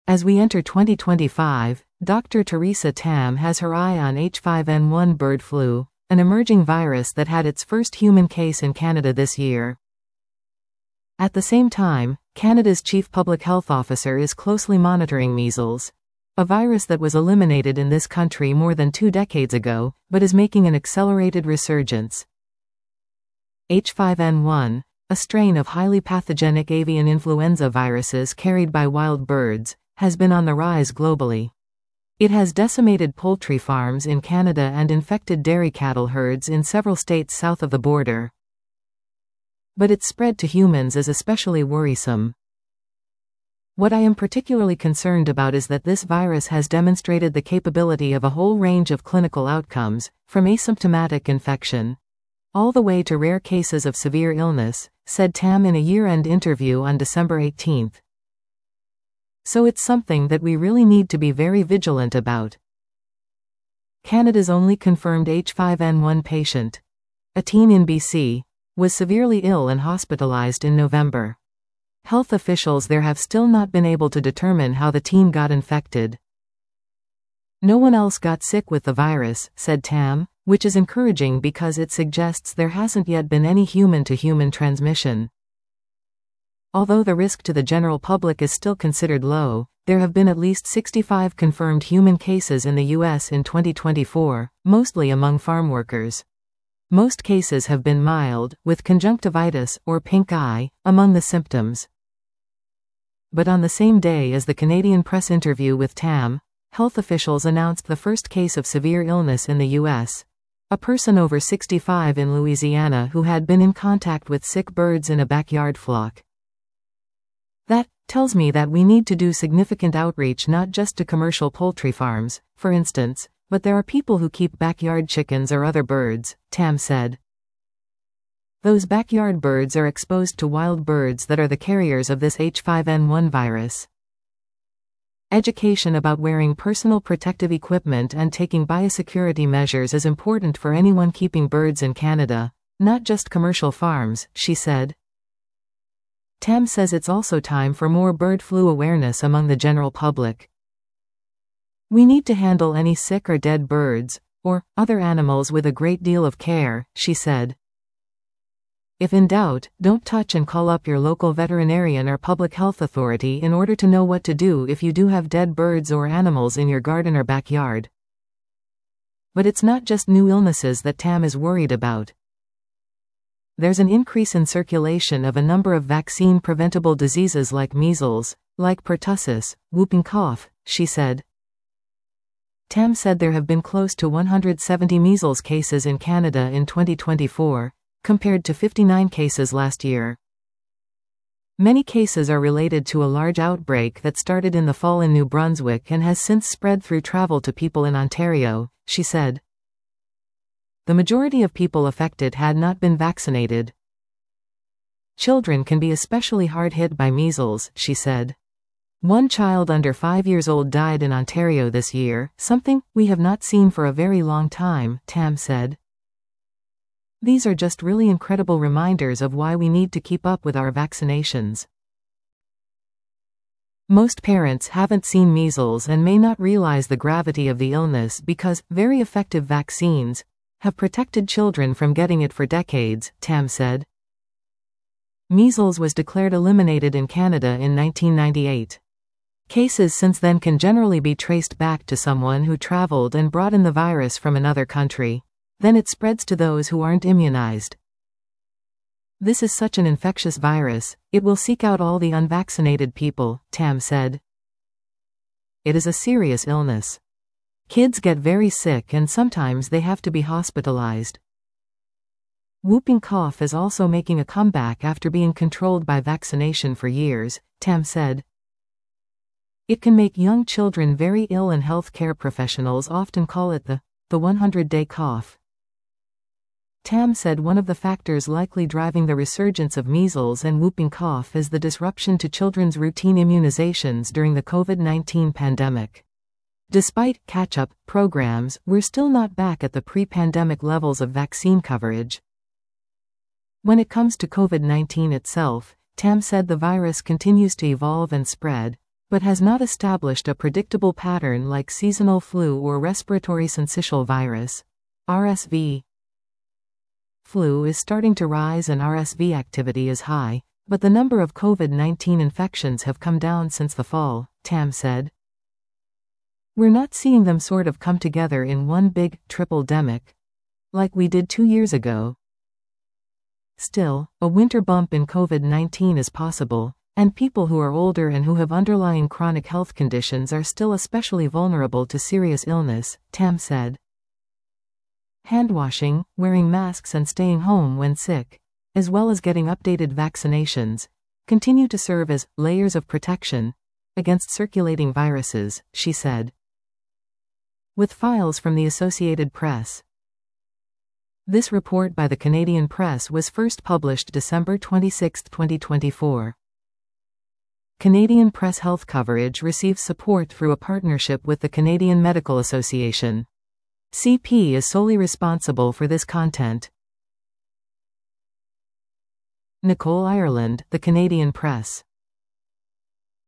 As we enter 2025, Dr. Theresa Tam has her eye on H5N1 bird flu, an emerging virus that had its first human case in Canada this year. At the same time, Canada's Chief Public Health Officer is closely monitoring measles, a virus that was eliminated in this country more than 2 decades ago, but is making an accelerated resurgence. H5N1, a strain of highly pathogenic avian influenza viruses carried by wild birds, has been on the rise globally. It has decimated poultry farms in Canada and infected dairy cattle herds in several states south of the border. But its spread to humans is especially worrisome. What I am particularly concerned about is that this virus has demonstrated the capability of a whole range of clinical outcomes, from asymptomatic infection all the way to rare cases of severe illness, said Tam in a year-end interview on December 18. So it's something that we really need to be very vigilant about. Canada's only confirmed H5N1 patient, a teen in BC, was severely ill and hospitalized in November. Health officials there have still not been able to determine how the teen got infected. No one else got sick with the virus, said Tam, which is encouraging because it suggests there hasn't yet been any human-to-human transmission. Although the risk to the general public is still considered low, there have been at least 65 confirmed human cases in the U.S. in 2024, mostly among farm workers. Most cases have been mild, with conjunctivitis, or pink eye, among the symptoms. But on the same day as the Canadian Press interview with Tam, health officials announced the first case of severe illness in the U.S. A person over 65 in Louisiana who had been in contact with sick birds in a backyard flock. That tells me that we need to do significant outreach not just to commercial poultry farms, for instance, but there are people who keep backyard chickens or other birds, Tam said. Those backyard birds are exposed to wild birds that are the carriers of this H5N1 virus. Education about wearing personal protective equipment and taking biosecurity measures is important for anyone keeping birds in Canada, not just commercial farms, she said. Tam says it's also time for more bird flu awareness among the general public. We need to handle any sick or dead birds, or other animals with a great deal of care, she said. If in doubt, don't touch and call up your local veterinarian or public health authority in order to know what to do if you do have dead birds or animals in your garden or backyard. But it's not just new illnesses that Tam is worried about. There's an increase in circulation of a number of vaccine-preventable diseases like measles, like pertussis, whooping cough, she said. Tam said there have been close to 170 measles cases in Canada in 2024, compared to 59 cases last year. Many cases are related to a large outbreak that started in the fall in New Brunswick and has since spread through travel to people in Ontario, she said. The majority of people affected had not been vaccinated. Children can be especially hard hit by measles, she said. One child under 5 years old died in Ontario this year, something we have not seen for a very long time, Tam said. These are just really incredible reminders of why we need to keep up with our vaccinations. Most parents haven't seen measles and may not realize the gravity of the illness because very effective vaccines have protected children from getting it for decades, Tam said. Measles was declared eliminated in Canada in 1998. Cases since then can generally be traced back to someone who traveled and brought in the virus from another country. Then it spreads to those who aren't immunized. This is such an infectious virus, it will seek out all the unvaccinated people, Tam said. It is a serious illness. Kids get very sick and sometimes they have to be hospitalized. Whooping cough is also making a comeback after being controlled by vaccination for years, Tam said. It can make young children very ill and health care professionals often call it the 100-day cough. Tam said one of the factors likely driving the resurgence of measles and whooping cough is the disruption to children's routine immunizations during the COVID-19 pandemic. Despite catch-up programs, we're still not back at the pre-pandemic levels of vaccine coverage. When it comes to COVID-19 itself, Tam said the virus continues to evolve and spread, but has not established a predictable pattern like seasonal flu or respiratory syncytial virus, RSV. Flu is starting to rise and RSV activity is high, but the number of COVID-19 infections have come down since the fall, Tam said. We're not seeing them sort of come together in one big, triple-demic, like we did 2 years ago. Still, a winter bump in COVID-19 is possible, and people who are older and who have underlying chronic health conditions are still especially vulnerable to serious illness, Tam said. Handwashing, wearing masks and staying home when sick, as well as getting updated vaccinations, continue to serve as layers of protection against circulating viruses, she said. With files from the Associated Press. This report by the Canadian Press was first published December 26, 2024. Canadian Press Health coverage receives support through a partnership with the Canadian Medical Association. CP is solely responsible for this content. Nicole Ireland, The Canadian Press.